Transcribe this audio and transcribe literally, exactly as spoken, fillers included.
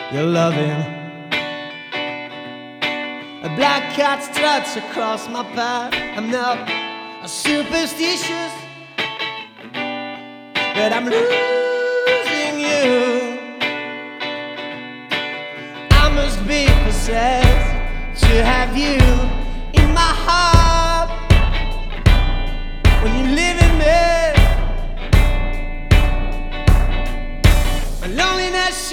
your loving. A black cat struts across my path. I'm not superstitious, but I'm losing you. I must be possessed to have you